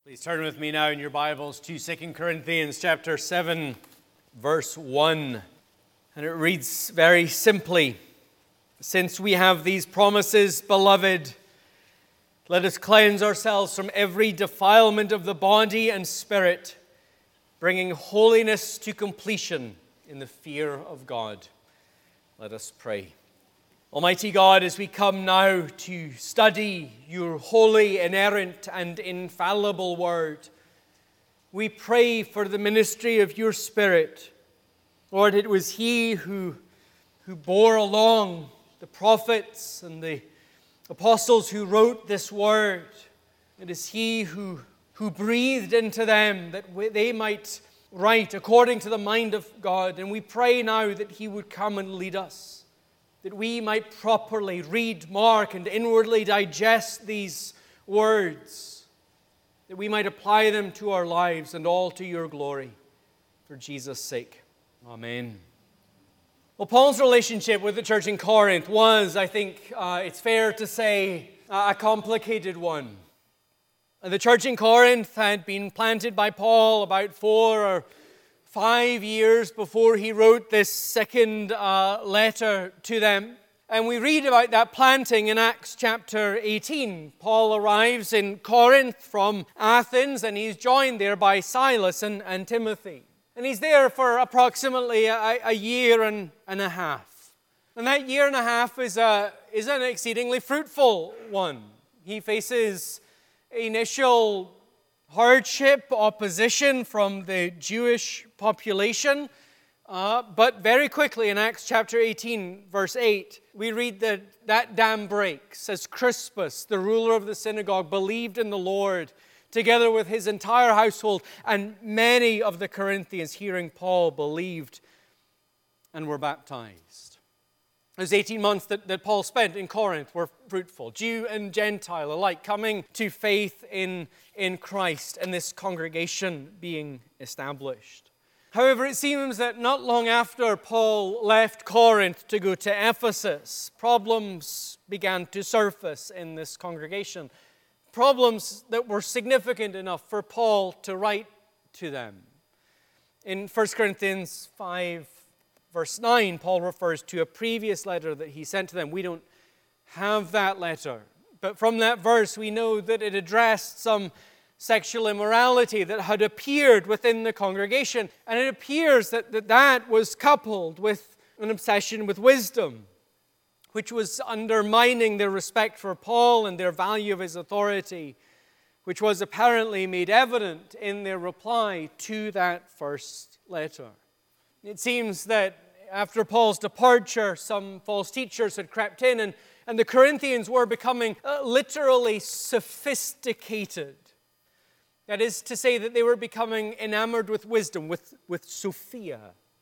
Please turn with me now in your Bibles to 2 Corinthians chapter 7, verse 1. And it reads very simply, "Since we have these promises, beloved, let us cleanse ourselves from every defilement of the body and spirit, bringing holiness to completion in the fear of God." Let us pray. Almighty God, as we come now to study your holy, inerrant, and infallible word, we pray for the ministry of your Spirit. Lord, it was He who bore along the prophets and the apostles who wrote this word. It is He who breathed into them that they might write according to the mind of God. And we pray now that He would come and lead us, that we might properly read, mark, and inwardly digest these words, that we might apply them to our lives and all to your glory. For Jesus' sake. Amen. Well, Paul's relationship with the church in Corinth was, I think it's fair to say, a complicated one. The church in Corinth had been planted by Paul about 4 or 5 years before he wrote this second letter to them. And we read about that planting in Acts chapter 18. Paul arrives in Corinth from Athens, and he's joined there by Silas and Timothy. And he's there for approximately a year and a half. And that year and a half is an exceedingly fruitful one. He faces initial hardship, opposition from the Jewish population. But very quickly in Acts chapter 18, verse 8, we read that dam breaks as Crispus, the ruler of the synagogue, believed in the Lord together with his entire household, and many of the Corinthians, hearing Paul, believed and were baptized. Those 18 months that Paul spent in Corinth were fruitful, Jew and Gentile alike, coming to faith in Christ and this congregation being established. However, it seems that not long after Paul left Corinth to go to Ephesus, problems began to surface in this congregation. Problems that were significant enough for Paul to write to them. In 1 Corinthians 5, verse 9, Paul refers to a previous letter that he sent to them. We don't have that letter. But from that verse, we know that it addressed some sexual immorality that had appeared within the congregation. And it appears that was coupled with an obsession with wisdom, which was undermining their respect for Paul and their value of his authority, which was apparently made evident in their reply to that first letter. It seems that after Paul's departure, some false teachers had crept in, and the Corinthians were becoming literally sophisticated. That is to say that they were becoming enamored with wisdom, with Sophia,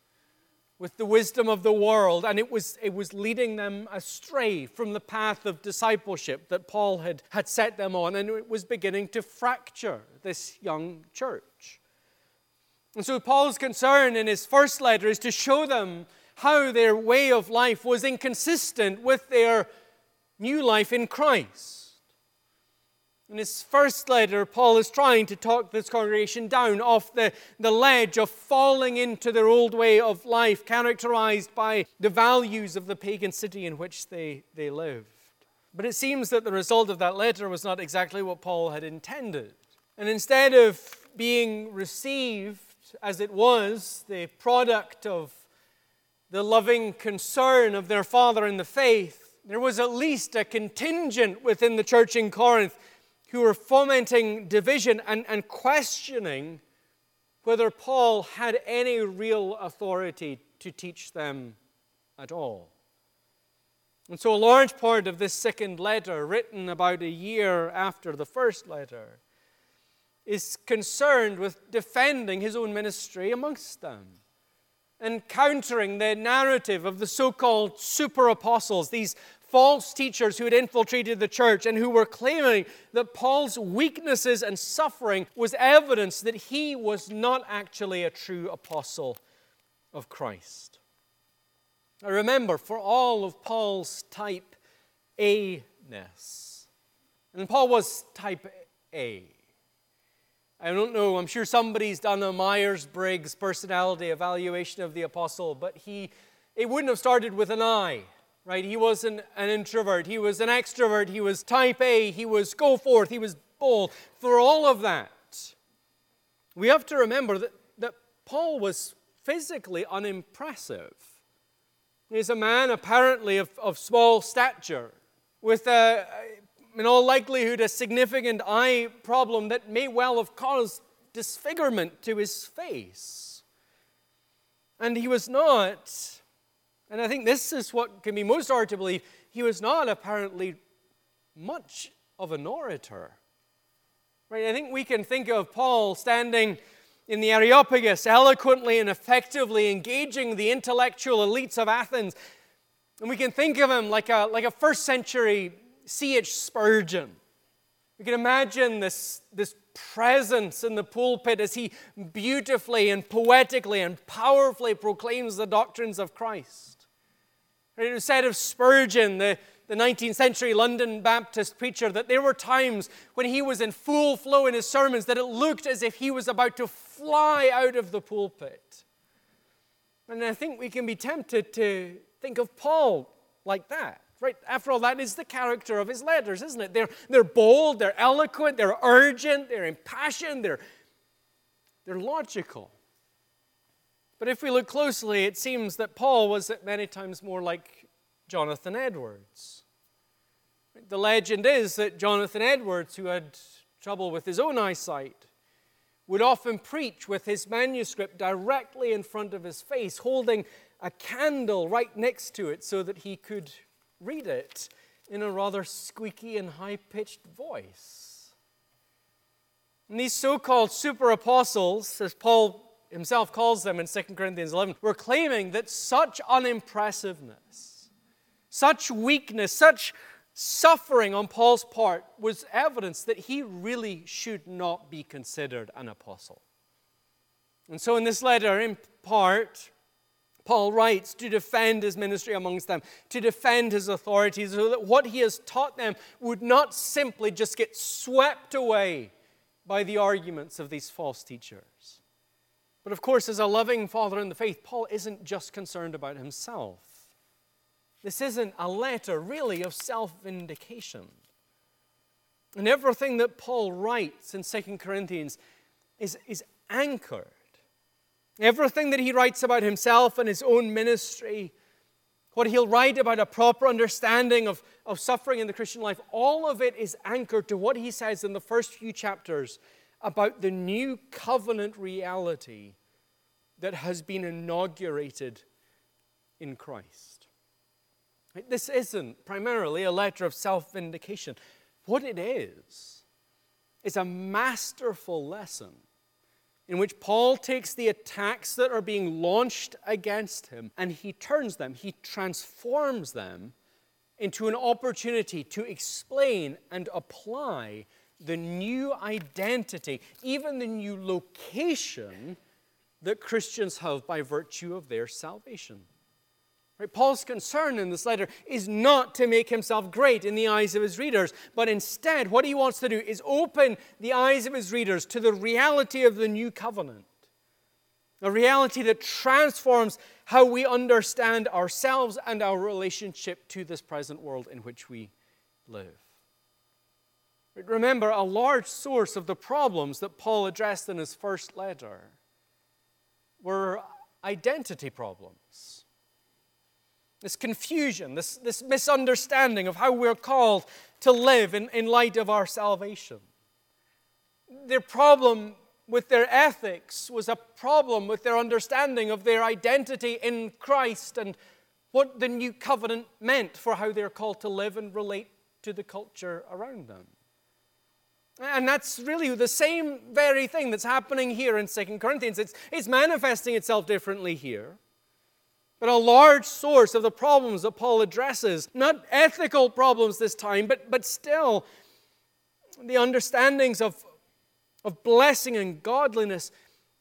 with the wisdom of the world, and it was leading them astray from the path of discipleship that Paul had set them on, and it was beginning to fracture this young church. And so Paul's concern in his first letter is to show them how their way of life was inconsistent with their new life in Christ. In his first letter, Paul is trying to talk this congregation down off the ledge of falling into their old way of life, characterized by the values of the pagan city in which they lived. But it seems that the result of that letter was not exactly what Paul had intended. And instead of being received as it was, the product of the loving concern of their father in the faith, there was at least a contingent within the church in Corinth who were fomenting division and questioning whether Paul had any real authority to teach them at all. And so a large part of this second letter, written about a year after the first letter, is concerned with defending his own ministry amongst them and countering the narrative of the so-called super apostles, these false teachers who had infiltrated the church and who were claiming that Paul's weaknesses and suffering was evidence that he was not actually a true apostle of Christ. Now remember, for all of Paul's type A-ness, and Paul was type A, I don't know, I'm sure somebody's done a Myers-Briggs personality evaluation of the apostle, but it wouldn't have started with an I, right? He wasn't an introvert, he was an extrovert, he was type A, he was go forth, he was bold. For all of that, we have to remember that Paul was physically unimpressive. He's a man apparently of small stature, with in all likelihood, a significant eye problem that may well have caused disfigurement to his face. And he was not, and I think this is what can be most hard to believe, he was not apparently much of an orator. Right? I think we can think of Paul standing in the Areopagus, eloquently and effectively engaging the intellectual elites of Athens. And we can think of him like a first century C.H. Spurgeon. We can imagine this presence in the pulpit as he beautifully and poetically and powerfully proclaims the doctrines of Christ. It was said of Spurgeon, the 19th century London Baptist preacher, that there were times when he was in full flow in his sermons that it looked as if he was about to fly out of the pulpit. And I think we can be tempted to think of Paul like that. Right? After all, that is the character of his letters, isn't it? They're bold, they're eloquent, they're urgent, they're impassioned, they're logical. But if we look closely, it seems that Paul was at many times more like Jonathan Edwards. The legend is that Jonathan Edwards, who had trouble with his own eyesight, would often preach with his manuscript directly in front of his face, holding a candle right next to it so that he could read it in a rather squeaky and high-pitched voice. And these so-called super apostles, as Paul himself calls them in 2 Corinthians 11, were claiming that such unimpressiveness, such weakness, such suffering on Paul's part was evidence that he really should not be considered an apostle. And so in this letter, in part, Paul writes to defend his ministry amongst them, to defend his authority, so that what he has taught them would not simply just get swept away by the arguments of these false teachers. But of course, as a loving father in the faith, Paul isn't just concerned about himself. This isn't a letter, really, of self-vindication. And everything that Paul writes in 2 Corinthians is anchored. Everything that he writes about himself and his own ministry, what he'll write about a proper understanding of suffering in the Christian life, all of it is anchored to what he says in the first few chapters about the new covenant reality that has been inaugurated in Christ. This isn't primarily a letter of self-vindication. What it is a masterful lesson in which Paul takes the attacks that are being launched against him and he turns them, he transforms them into an opportunity to explain and apply the new identity, even the new location that Christians have by virtue of their salvation. Right? Paul's concern in this letter is not to make himself great in the eyes of his readers, but instead what he wants to do is open the eyes of his readers to the reality of the new covenant, a reality that transforms how we understand ourselves and our relationship to this present world in which we live. But remember, a large source of the problems that Paul addressed in his first letter were identity problems. This confusion, this misunderstanding of how we're called to live in light of our salvation. Their problem with their ethics was a problem with their understanding of their identity in Christ and what the new covenant meant for how they're called to live and relate to the culture around them. And that's really the same very thing that's happening here in 2 Corinthians. It's manifesting itself differently here. But a large source of the problems that Paul addresses, not ethical problems this time, but still the understandings of blessing and godliness.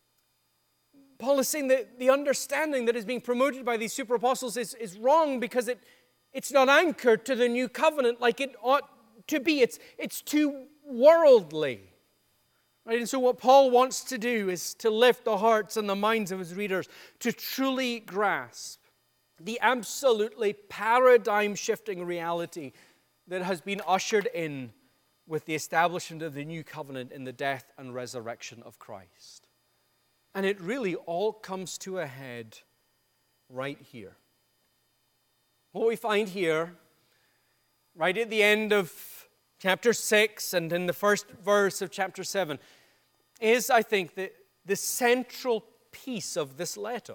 Paul is saying that the understanding that is being promoted by these super apostles is wrong because it's not anchored to the new covenant like it ought to be. It's too worldly. Right? And so what Paul wants to do is to lift the hearts and the minds of his readers to truly grasp the absolutely paradigm-shifting reality that has been ushered in with the establishment of the new covenant in the death and resurrection of Christ. And it really all comes to a head right here. What we find here, right at the end of chapter 6 and in the first verse of chapter 7, is, I think, the central piece of this letter.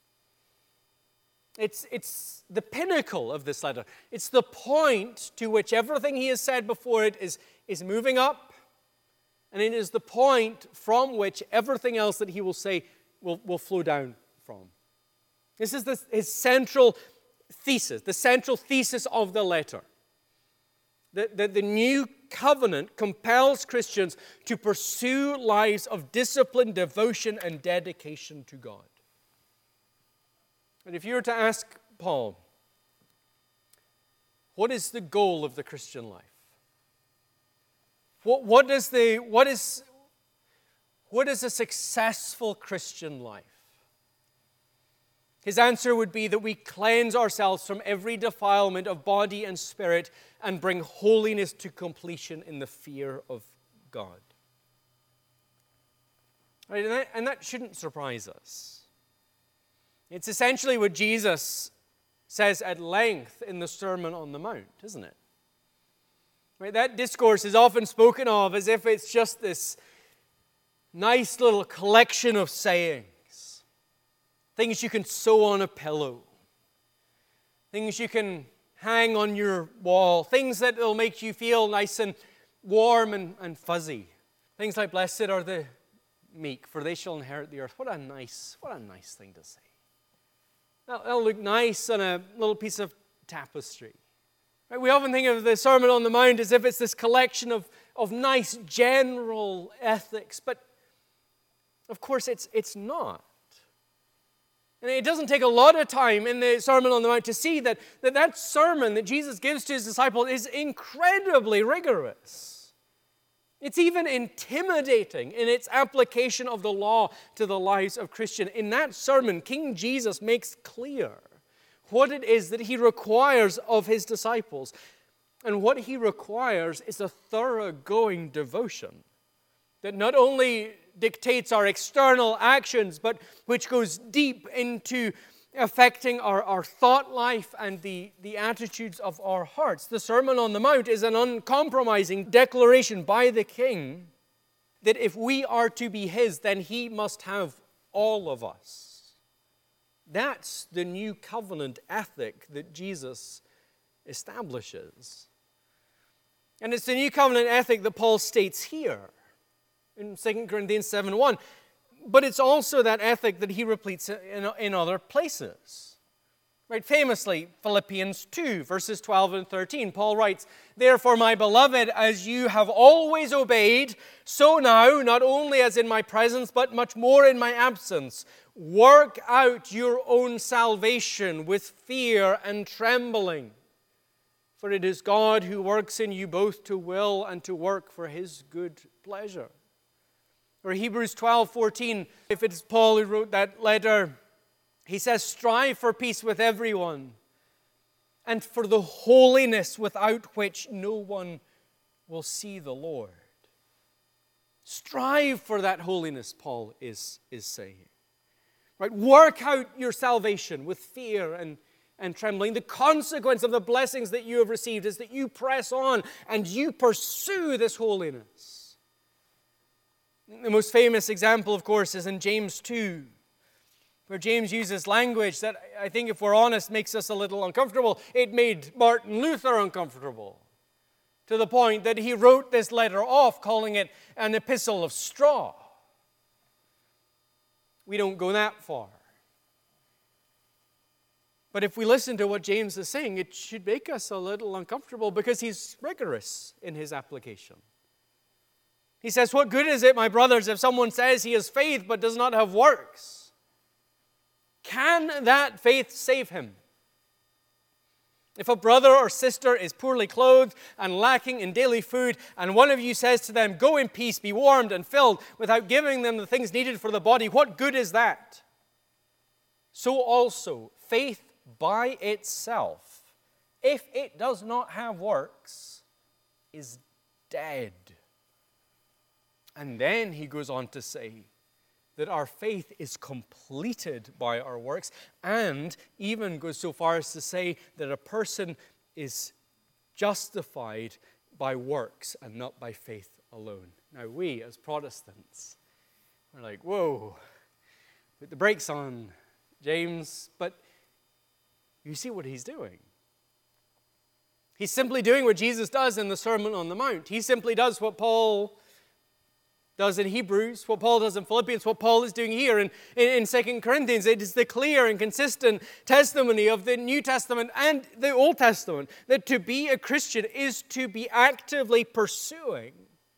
It's the pinnacle of this letter. It's the point to which everything he has said before it is moving up, and it is the point from which everything else that he will say will flow down from. This is his central thesis, the central thesis of the letter. That the new covenant compels Christians to pursue lives of discipline, devotion, and dedication to God. And if you were to ask Paul, what is the goal of the Christian life? What is a successful Christian life? His answer would be that we cleanse ourselves from every defilement of body and spirit and bring holiness to completion in the fear of God. Right, and that shouldn't surprise us. It's essentially what Jesus says at length in the Sermon on the Mount, isn't it? Right, that discourse is often spoken of as if it's just this nice little collection of sayings. Things you can sew on a pillow. Things you can hang on your wall. Things that will make you feel nice and warm and fuzzy. Things like, blessed are the meek, for they shall inherit the earth. What a nice thing to say. That'll look nice on a little piece of tapestry. Right? We often think of the Sermon on the Mount as if it's this collection of nice general ethics, but of course it's not. And it doesn't take a lot of time in the Sermon on the Mount to see that sermon that Jesus gives to his disciples is incredibly rigorous. It's even intimidating in its application of the law to the lives of Christians. In that sermon, King Jesus makes clear what it is that he requires of his disciples. And what he requires is a thoroughgoing devotion that not only dictates our external actions, but which goes deep into affecting our thought life and the attitudes of our hearts. The Sermon on the Mount is an uncompromising declaration by the King that if we are to be his, then he must have all of us. That's the new covenant ethic that Jesus establishes. And it's the new covenant ethic that Paul states here in 2 Corinthians 7:1. But it's also that ethic that he repeats in other places. Right? Famously, Philippians 2, verses 12 and 13, Paul writes, "Therefore, my beloved, as you have always obeyed, so now, not only as in my presence, but much more in my absence, work out your own salvation with fear and trembling. For it is God who works in you both to will and to work for his good pleasure." Or Hebrews 12:14, if it's Paul who wrote that letter, he says, "Strive for peace with everyone, and for the holiness without which no one will see the Lord." Strive for that holiness, Paul is saying. Right? Work out your salvation with fear and trembling. The consequence of the blessings that you have received is that you press on and you pursue this holiness. The most famous example, of course, is in James 2, where James uses language that I think, if we're honest, makes us a little uncomfortable. It made Martin Luther uncomfortable, to the point that he wrote this letter off, calling it an epistle of straw. We don't go that far. But if we listen to what James is saying, it should make us a little uncomfortable because he's rigorous in his application. He says, "What good is it, my brothers, if someone says he has faith but does not have works? Can that faith save him? If a brother or sister is poorly clothed and lacking in daily food, and one of you says to them, "Go in peace, be warmed and filled," without giving them the things needed for the body, what good is that? So also, faith by itself, if it does not have works, is dead. And then he goes on to say that our faith is completed by our works, and even goes so far as to say that a person is justified by works and not by faith alone. Now we, as Protestants, are like, whoa, put the brakes on, James. But you see what he's doing. He's simply doing what Jesus does in the Sermon on the Mount. He simply does what Paul does in Hebrews, what Paul does in Philippians, what Paul is doing here in 2 Corinthians. It is the clear and consistent testimony of the New Testament and the Old Testament that to be a Christian is to be actively pursuing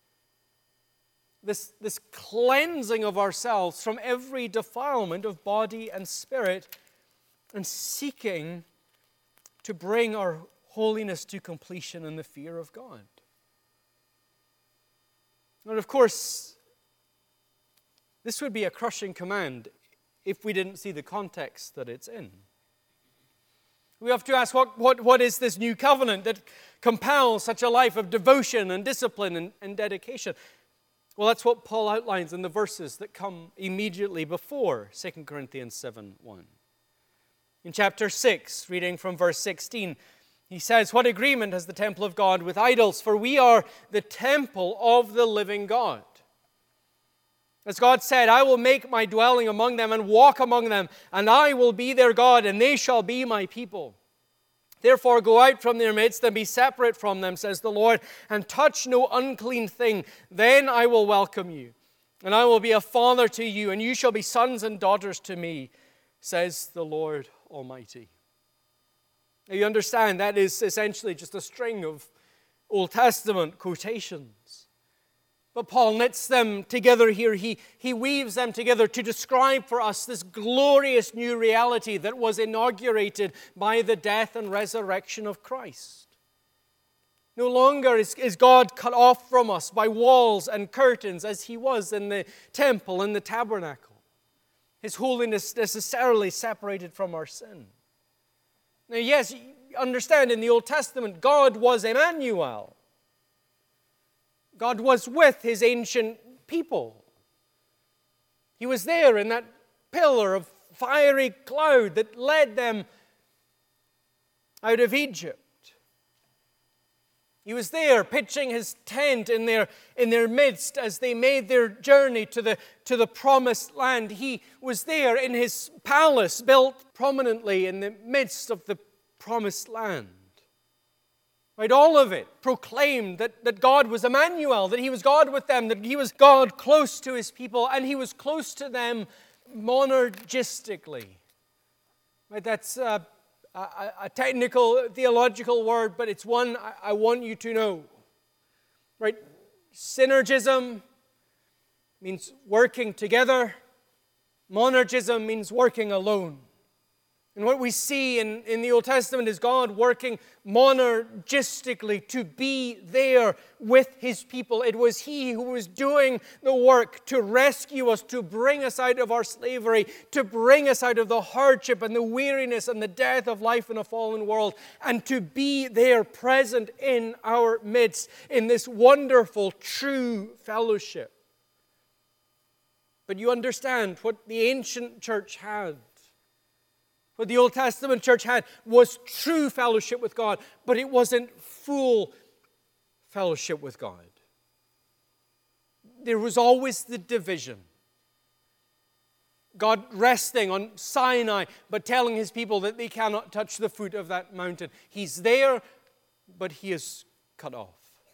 this cleansing of ourselves from every defilement of body and spirit, and seeking to bring our holiness to completion in the fear of God. And of course, this would be a crushing command if we didn't see the context that it's in. We have to ask, what is this new covenant that compels such a life of devotion and discipline and dedication? Well, that's what Paul outlines in the verses that come immediately before 2 Corinthians 7:1. In chapter 6, reading from verse 16, he says, "What agreement has the temple of God with idols? For we are the temple of the living God. As God said, I will make my dwelling among them and walk among them, and I will be their God, and they shall be my people. Therefore go out from their midst and be separate from them, says the Lord, and touch no unclean thing. Then I will welcome you, and I will be a father to you, and you shall be sons and daughters to me, says the Lord Almighty." Now you understand that is essentially just a string of Old Testament quotations. But Paul knits them together here. He weaves them together to describe for us this glorious new reality that was inaugurated by the death and resurrection of Christ. No longer is God cut off from us by walls and curtains as he was in the temple and the tabernacle. His holiness necessarily separated from our sin. Now, yes, you understand, in the Old Testament, God was Emmanuel. God was with his ancient people. He was there in that pillar of fiery cloud that led them out of Egypt. He was there pitching his tent in their midst as they made their journey to the promised land. He was there in his palace built prominently in the midst of the promised land. Right, all of it proclaimed that God was Emmanuel, that he was God with them, that he was God close to his people, and he was close to them monergistically. Right, that's a technical theological word, but it's one I want you to know. Right? Synergism means working together. Monergism means working alone. And what we see in the Old Testament is God working monergistically to be there with his people. It was he who was doing the work to rescue us, to bring us out of our slavery, to bring us out of the hardship and the weariness and the death of life in a fallen world, and to be there present in our midst in this wonderful, true fellowship. But you understand what the ancient church had. What the Old Testament church had was true fellowship with God, but it wasn't full fellowship with God. There was always the division. God resting on Sinai, but telling his people that they cannot touch the foot of that mountain. He's there, but he is cut off.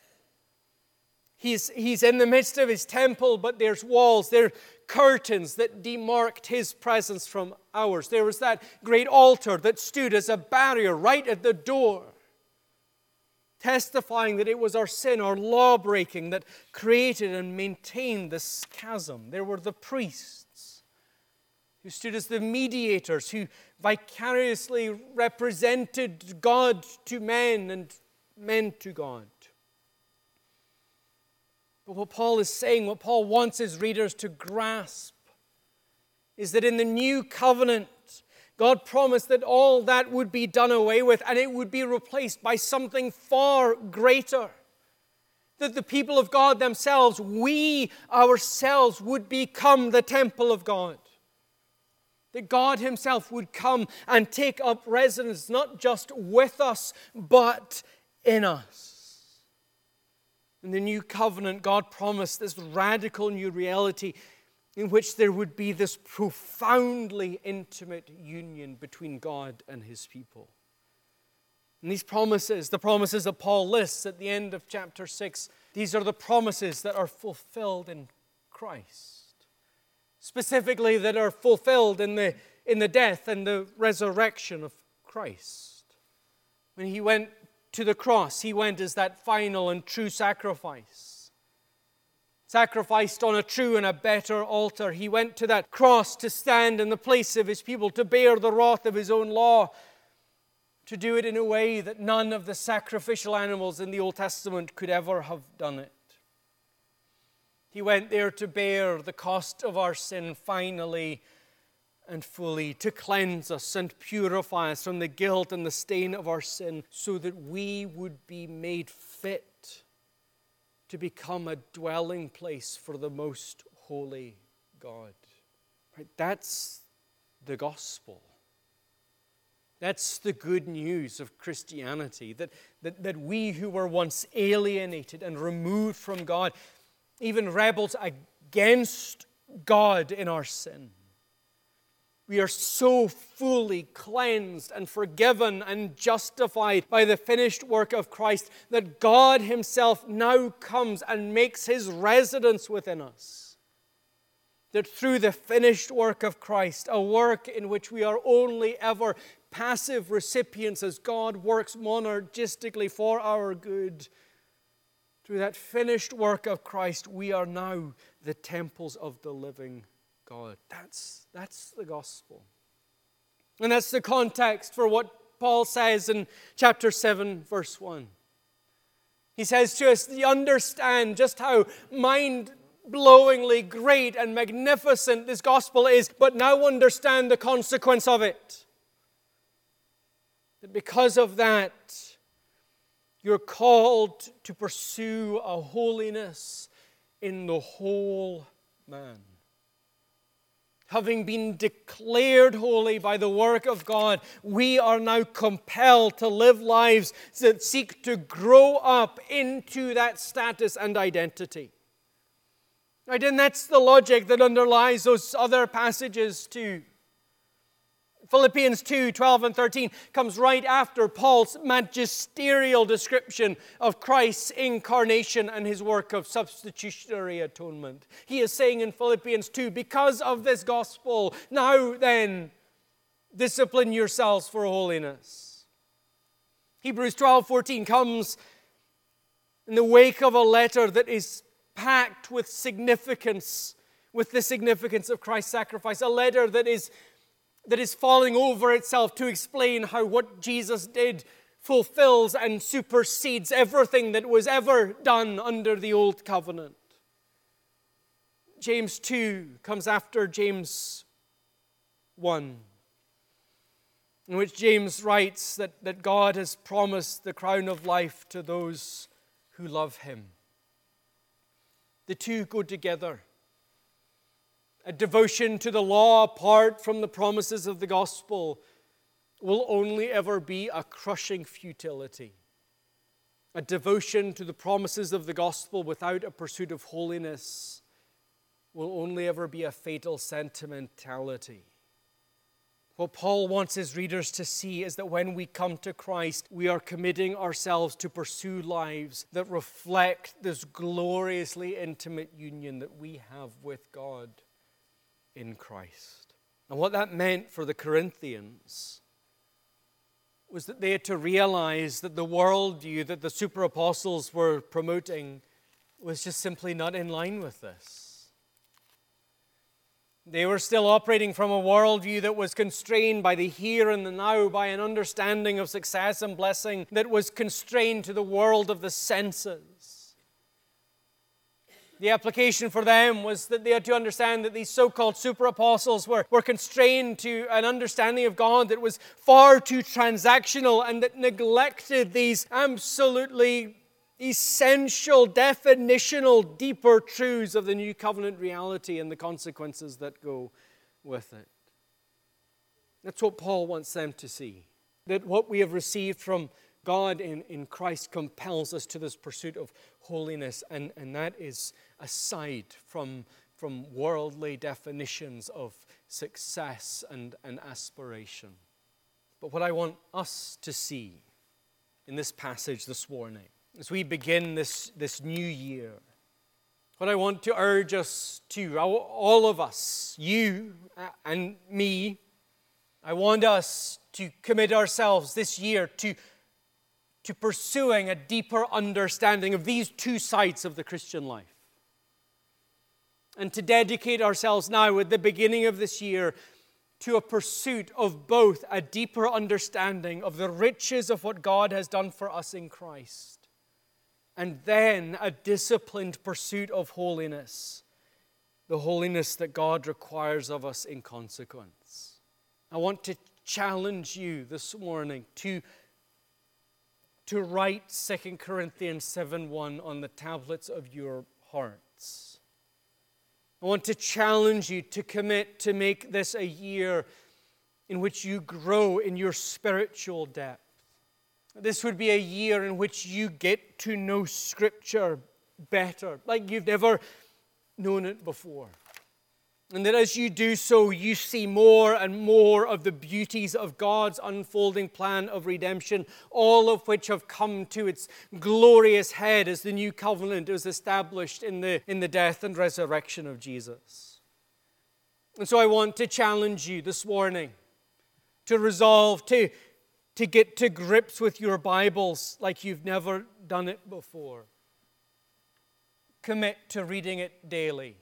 He's in the midst of his temple, but there's walls, there are curtains that demarked his presence from ours. There was that great altar that stood as a barrier right at the door, testifying that it was our sin, our law-breaking, that created and maintained this chasm. There were the priests who stood as the mediators, who vicariously represented God to men and men to God. But what Paul is saying, what Paul wants his readers to grasp, is that in the new covenant, God promised that all that would be done away with and it would be replaced by something far greater. That the people of God themselves, we ourselves, would become the temple of God. That God himself would come and take up residence not just with us, but in us. In the new covenant, God promised this radical new reality in which there would be this profoundly intimate union between God and his people. And these promises, the promises that Paul lists at the end of chapter 6, these are the promises that are fulfilled in Christ. Specifically, that are fulfilled in the death and the resurrection of Christ. When he went to the cross, he went as that final and true sacrifice. Sacrificed on a true and a better altar. He went to that cross to stand in the place of his people, to bear the wrath of his own law, to do it in a way that none of the sacrificial animals in the Old Testament could ever have done it. He went there to bear the cost of our sin finally and fully, to cleanse us and purify us from the guilt and the stain of our sin, so that we would be made fit to become a dwelling place for the most holy God. Right? That's the gospel. That's the good news of Christianity, that we who were once alienated and removed from God, even rebels against God in our sin, we are so fully cleansed and forgiven and justified by the finished work of Christ that God himself now comes and makes his residence within us. That through the finished work of Christ, a work in which we are only ever passive recipients as God works monergistically for our good, through that finished work of Christ, we are now the temples of the living God. That's the gospel. And that's the context for what Paul says in chapter 7, verse 1. He says to us, you understand just how mind-blowingly great and magnificent this gospel is, but now understand the consequence of it. That because of that, you're called to pursue a holiness in the whole man. Having been declared holy by the work of God, we are now compelled to live lives that seek to grow up into that status and identity. Right? And that's the logic that underlies those other passages too. Philippians 2, 12 and 13 comes right after Paul's magisterial description of Christ's incarnation and his work of substitutionary atonement. He is saying in Philippians 2, because of this gospel, now then, discipline yourselves for holiness. Hebrews 12:14 comes in the wake of a letter that is packed with significance, with the significance of Christ's sacrifice, a letter that is falling over itself to explain how what Jesus did fulfills and supersedes everything that was ever done under the old covenant. James 2 comes after James 1, in which James writes that God has promised the crown of life to those who love him. The two go together. A devotion to the law apart from the promises of the gospel will only ever be a crushing futility. A devotion to the promises of the gospel without a pursuit of holiness will only ever be a fatal sentimentality. What Paul wants his readers to see is that when we come to Christ, we are committing ourselves to pursue lives that reflect this gloriously intimate union that we have with God in Christ. And what that meant for the Corinthians was that they had to realize that the worldview that the super apostles were promoting was just simply not in line with this. They were still operating from a worldview that was constrained by the here and the now, by an understanding of success and blessing that was constrained to the world of the senses. The application for them was that they had to understand that these so-called super apostles were constrained to an understanding of God that was far too transactional and that neglected these absolutely essential, definitional, deeper truths of the new covenant reality and the consequences that go with it. That's what Paul wants them to see. That what we have received from God in Christ compels us to this pursuit of holiness, and that is aside from worldly definitions of success and aspiration. But what I want us to see in this passage this morning, as we begin this new year, what I want to urge us to, all of us, you and me, I want us to commit ourselves this year to pursuing a deeper understanding of these two sides of the Christian life. And to dedicate ourselves now at the beginning of this year to a pursuit of both a deeper understanding of the riches of what God has done for us in Christ, and then a disciplined pursuit of holiness, the holiness that God requires of us in consequence. I want to challenge you this morning to write 2 Corinthians 7:1 on the tablets of your hearts. I want to challenge you to commit to make this a year in which you grow in your spiritual depth. This would be a year in which you get to know Scripture better, like you've never known it before. And that as you do so, you see more and more of the beauties of God's unfolding plan of redemption, all of which have come to its glorious head as the new covenant was established in the death and resurrection of Jesus. And so I want to challenge you this morning to resolve to get to grips with your Bibles like you've never done it before. Commit to reading it daily.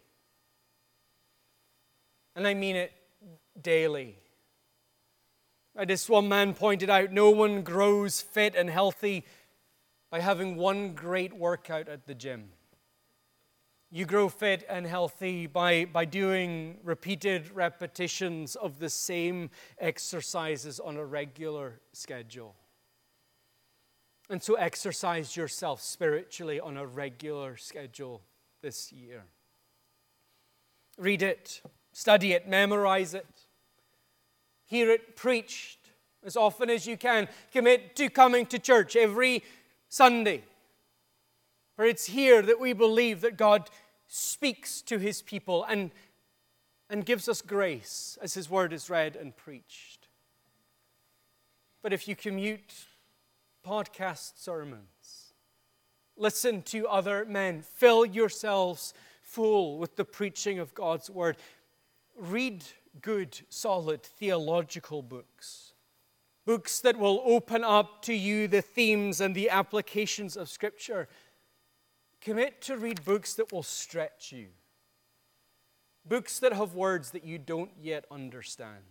And I mean it daily. As one man pointed out, no one grows fit and healthy by having one great workout at the gym. You grow fit and healthy by doing repeated repetitions of the same exercises on a regular schedule. And so exercise yourself spiritually on a regular schedule this year. Read it. Study it, memorize it, hear it preached as often as you can. Commit to coming to church every Sunday. For it's here that we believe that God speaks to His people and gives us grace as His word is read and preached. But if you commute, podcast sermons, listen to other men, fill yourselves full with the preaching of God's word. Read good, solid theological books. Books that will open up to you the themes and the applications of Scripture. Commit to read books that will stretch you. Books that have words that you don't yet understand.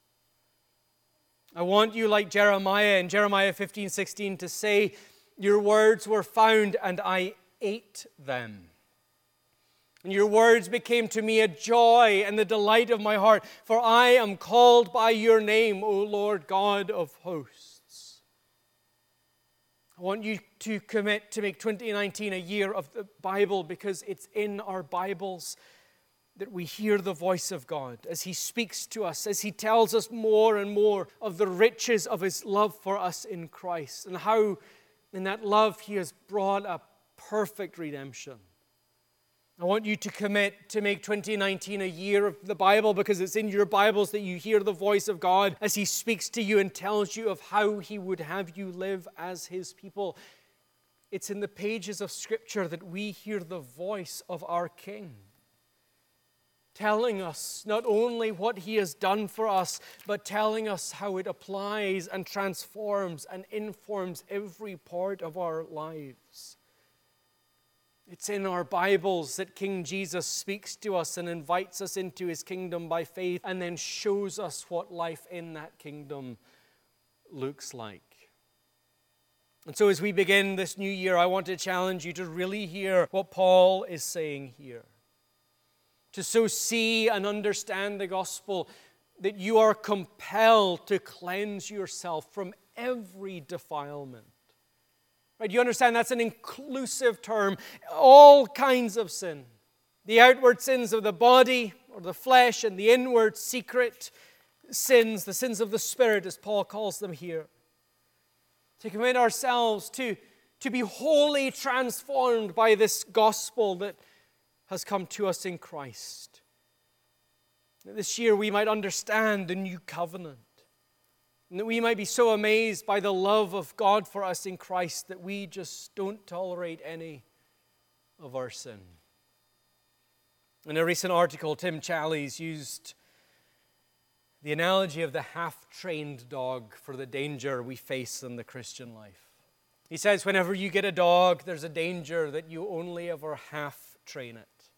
I want you, like Jeremiah in Jeremiah 15:16, to say, "Your words were found and I ate them. And your words became to me a joy and the delight of my heart, for I am called by your name, O Lord God of hosts." I want you to commit to make 2019 a year of the Bible, because it's in our Bibles that we hear the voice of God as He speaks to us, as He tells us more and more of the riches of His love for us in Christ, and how in that love He has brought a perfect redemption. I want you to commit to make 2019 a year of the Bible, because it's in your Bibles that you hear the voice of God as He speaks to you and tells you of how He would have you live as His people. It's in the pages of Scripture that we hear the voice of our King, telling us not only what He has done for us, but telling us how it applies and transforms and informs every part of our lives. It's in our Bibles that King Jesus speaks to us and invites us into his kingdom by faith and then shows us what life in that kingdom looks like. And so as we begin this new year, I want to challenge you to really hear what Paul is saying here. To so see and understand the gospel that you are compelled to cleanse yourself from every defilement. Right? You understand that's an inclusive term. All kinds of sin. The outward sins of the body or the flesh and the inward secret sins, the sins of the Spirit as Paul calls them here. To commit ourselves to be wholly transformed by this gospel that has come to us in Christ. That this year we might understand the new covenant. And that we might be so amazed by the love of God for us in Christ that we just don't tolerate any of our sin. In a recent article, Tim Challies used the analogy of the half-trained dog for the danger we face in the Christian life. He says, whenever you get a dog, there's a danger that you only ever half-train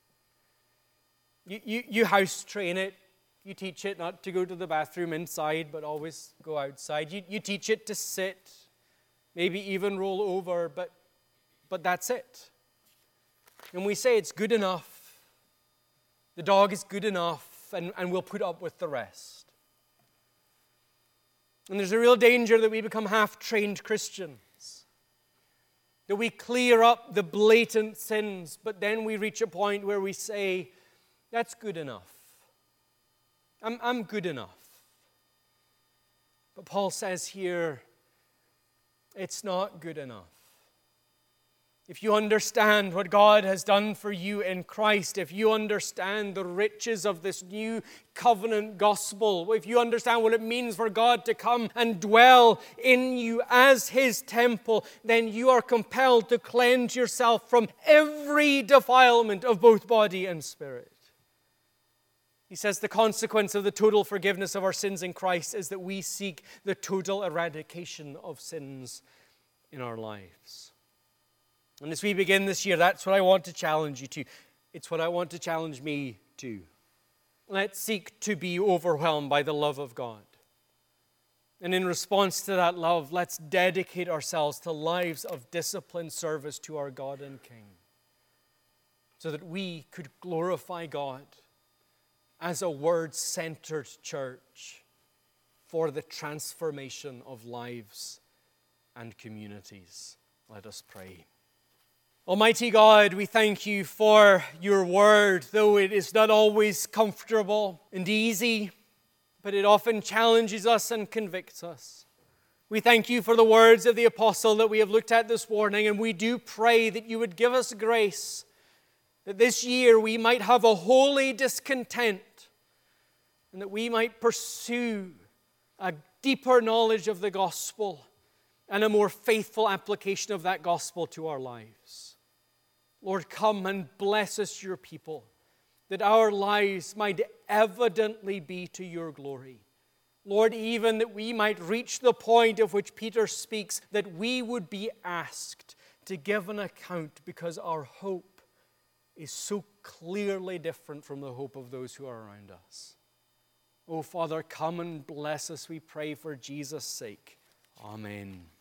it. You house-train it. You teach it not to go to the bathroom inside, but always go outside. You teach it to sit, maybe even roll over, but that's it. And we say it's good enough. The dog is good enough, and we'll put up with the rest. And there's a real danger that we become half-trained Christians. That we clear up the blatant sins, but then we reach a point where we say, that's good enough. I'm good enough. But Paul says here, it's not good enough. If you understand what God has done for you in Christ, if you understand the riches of this new covenant gospel, if you understand what it means for God to come and dwell in you as his temple, then you are compelled to cleanse yourself from every defilement of both body and spirit. He says the consequence of the total forgiveness of our sins in Christ is that we seek the total eradication of sins in our lives. And as we begin this year, that's what I want to challenge you to. It's what I want to challenge me to. Let's seek to be overwhelmed by the love of God. And in response to that love, let's dedicate ourselves to lives of disciplined service to our God and King, so that we could glorify God as a word-centered church for the transformation of lives and communities. Let us pray. Almighty God, we thank you for your word, though it is not always comfortable and easy, but it often challenges us and convicts us. We thank you for the words of the apostle that we have looked at this morning, and we do pray that you would give us grace, that this year we might have a holy discontent, and that we might pursue a deeper knowledge of the gospel and a more faithful application of that gospel to our lives. Lord, come and bless us, your people, that our lives might evidently be to your glory. Lord, even that we might reach the point of which Peter speaks, that we would be asked to give an account because our hope is so clearly different from the hope of those who are around us. Oh, Father, come and bless us, we pray, for Jesus' sake. Amen.